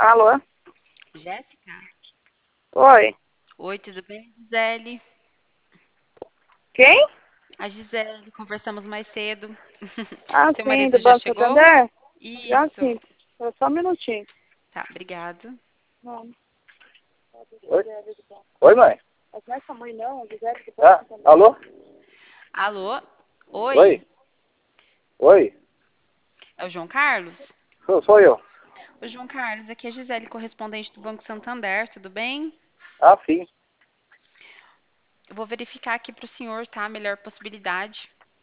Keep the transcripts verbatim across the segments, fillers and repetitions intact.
Alô? Jéssica? Oi. Oi, tudo bem, Gisele? Quem? A Gisele, conversamos mais cedo. Ah, Seu sim, marido do já Banco chegou? Santander? Já Isso. sim. Só um minutinho. Tá, obrigado. Não. Oi? Oi, mãe. Mas não é sua mãe, não. A Gisele do Banco Ah, Santander. alô? Alô? Oi? Oi? Oi? É o João Carlos? Sou, sou eu. Ô, João Carlos, aqui é a Gisele, correspondente do Banco Santander, tudo bem? Ah, sim. Eu vou verificar aqui para o senhor, tá? A melhor possibilidade.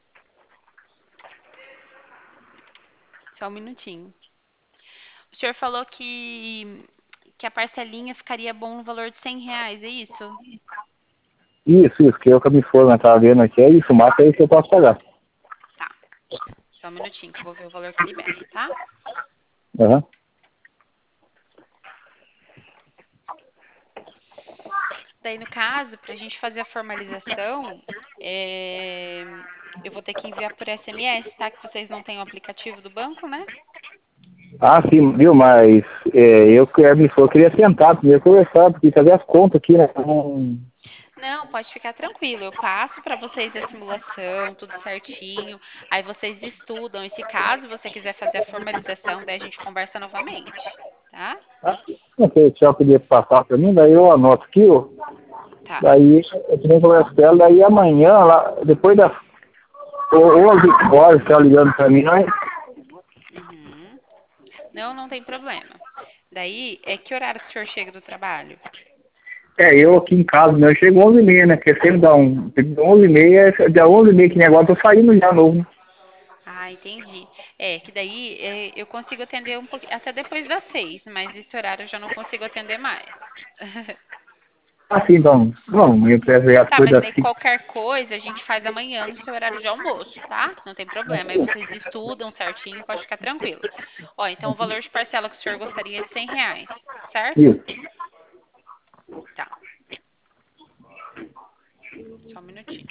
Só um minutinho. O senhor falou que, que a parcelinha ficaria bom no valor de cem reais, é isso? Isso, isso, que eu que a minha esposa estava vendo aqui, é isso, mata aí que eu posso pagar. Tá. Só um minutinho que eu vou ver o valor que libera, tá? Aham. Daí, no caso, para a gente fazer a formalização, é, eu vou ter que enviar por S M S, tá? Que vocês não têm o aplicativo do banco, né? Ah, sim, viu, mas é, eu que a minha esposa queria sentar primeiro conversar, porque fazer as contas aqui, né? Não... Não, pode ficar tranquilo. Eu passo para vocês a simulação, tudo certinho. Aí vocês estudam. E se caso você quiser fazer a formalização, daí a gente conversa novamente, tá? Ah, não sei se ela podia passar para mim, daí eu anoto aqui, ó. Tá. Daí eu também converso com ela, daí amanhã, lá, depois das onze horas, que ela ligando para mim, nós... Uhum. Não, não tem problema. Daí, é que horário que o senhor chega do trabalho? É, eu aqui em casa, né? Eu chego onze e meia, né? Porque sempre dá um... onze e meia, dá onze e meia que negócio, eu tô saindo já novo. Ah, entendi. É, que daí é, eu consigo atender um pouquinho, até depois das seis, mas esse horário eu já não consigo atender mais. Assim, então, não, eu peço aí as Tá, mas coisas daí assim. qualquer coisa a gente faz amanhã no seu horário de almoço, tá? Não tem problema. Aí vocês estudam certinho, pode ficar tranquilo. Ó, então o valor de parcela que o senhor gostaria é de cem reais, certo? Isso. Tá, só um minutinho.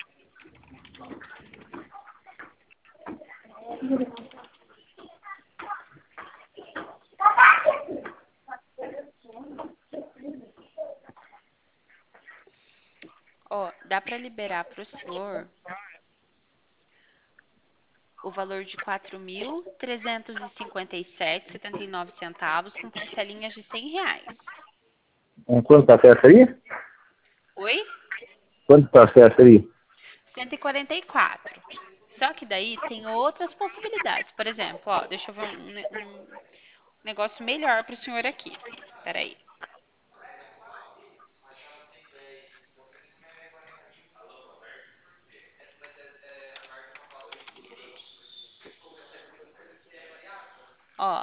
Ó, dá pra liberar pro senhor o valor de quatro mil trezentos e cinquenta e sete e setenta e nove centavos com parcelinhas de cem reais. É, quanto tá certo aí? Oi? Quanto tá certo aí? cento e quarenta e quatro. Só que daí tem outras possibilidades. Por exemplo, ó, deixa eu ver um, ne- um negócio melhor para o senhor aqui. Peraí. Ó,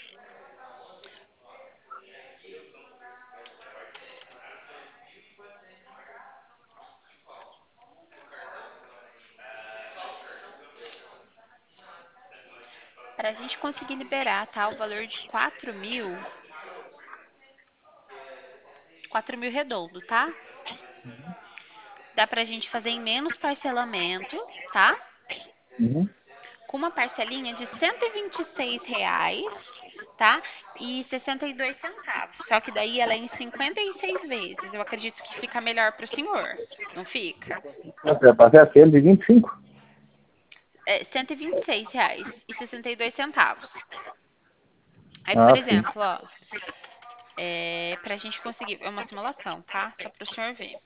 para a gente conseguir liberar, tá, o valor de quatro mil, quatro mil redondo, tá? Dá pra gente fazer em menos parcelamento, tá? Uhum. Com uma parcelinha de cento e vinte e seis reais, tá? E sessenta e dois centavos. Só que daí ela é em cinquenta e seis vezes. Eu acredito que fica melhor pro senhor. Não fica? Nossa, tá certo cento e vinte e cinco? É cento e vinte e seis reais e sessenta e dois centavos. Aí, por Ah, sim. exemplo, ó, é, pra gente conseguir, é uma simulação, tá? Só pro senhor ver.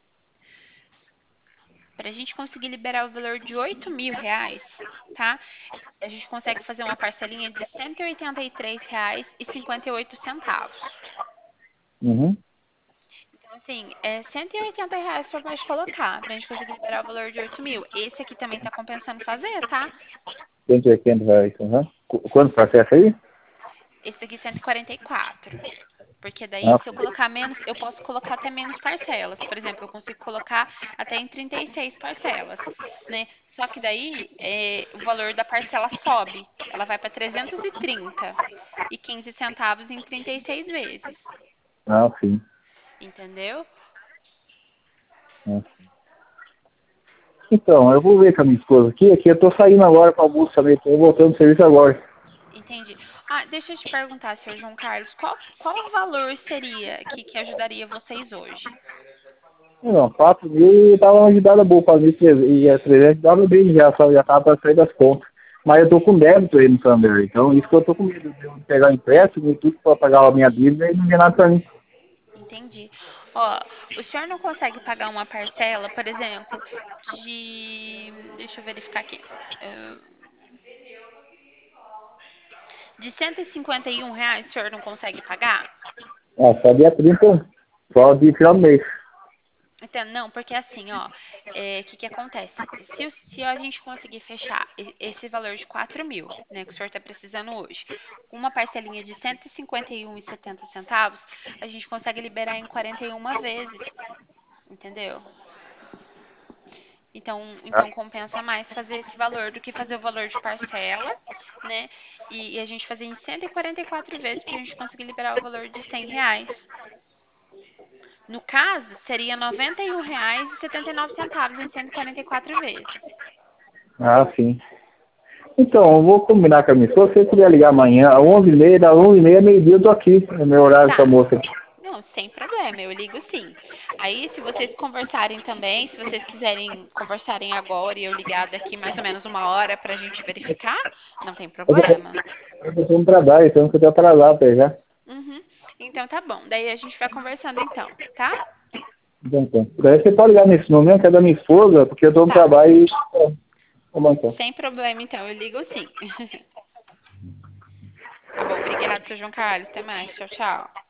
Pra gente conseguir liberar o valor de oito mil reais, tá? A gente consegue fazer uma parcelinha de cento e oitenta e três reais e cinquenta e oito centavos. Uhum. Então, assim, é cento e oitenta reais que eu pode colocar pra gente conseguir liberar o valor de oito mil. Esse aqui também tá compensando fazer, tá? cento e oitenta reais. Uhum. Qu- Quanto tá certo aí? Esse daqui cento e quarenta e quatro. Porque daí, Ah, se eu colocar menos, eu posso colocar até menos parcelas. Por exemplo, eu consigo colocar até em trinta e seis parcelas, né? Só que daí, é, o valor da parcela sobe. Ela vai para trezentos e trinta e quinze centavos em trinta e seis vezes. ah, sim. Entendeu? Ah. Então, eu vou ver com a minha esposa aqui. Aqui eu tô saindo agora para almoço também. Tô voltando do serviço agora. Entendi. Ah, deixa eu te perguntar, senhor João Carlos, qual, qual o valor seria que, que ajudaria vocês hoje? Não, quatro mil estava uma ajudada boa, quatro mil e trezentos dava bem já, só já estava para sair das contas. Mas eu tô com débito aí no Thunder, então isso que eu tô com medo de eu pegar empréstimo e tudo para pagar a minha dívida e não ver nada para mim. Entendi. Ó, o senhor não consegue pagar uma parcela, por exemplo, de. Deixa eu verificar aqui. eh, De cento e cinquenta e um reais, o senhor não consegue pagar? Ah, só dia trinta, só de final do mês. Então, não, porque assim, ó, o que que acontece? Se, o- se a gente conseguir fechar e- esse valor de quatro mil, né, que o senhor está precisando hoje, com uma parcelinha de cento e cinquenta e um e setenta centavos, a gente consegue liberar em quarenta e uma vezes, entendeu? Então, Ah, então compensa mais fazer esse valor do que fazer o valor de parcela, né? E, e a gente fazer em cento e quarenta e quatro vezes para a gente conseguir liberar o valor de cem reais. No caso, seria noventa e um reais e setenta e nove centavos em cento e quarenta e quatro vezes. ah, sim. Então, eu vou combinar com a minha esposa, se você puder ligar amanhã, às onze e meia, das onze e meia, meio-dia, eu tô aqui, é meu horário com a Tá. moça aqui. Não, sem problema, eu ligo sim. Aí, se vocês conversarem também, se vocês quiserem conversarem agora e eu ligar daqui mais ou menos uma hora pra gente verificar, não tem problema. Eu tô no trabalho, então eu tô atrasado até já. Uhum. Então tá bom. Daí a gente vai conversando então, tá? Então, então. Daí você pode ligar nesse momento, que é da minha esposa, porque eu tô no Tá. trabalho e... Tá bom, então. Sem problema então, eu ligo sim. Tá bom, obrigada, seu João Carlos. Até mais. Tchau, tchau.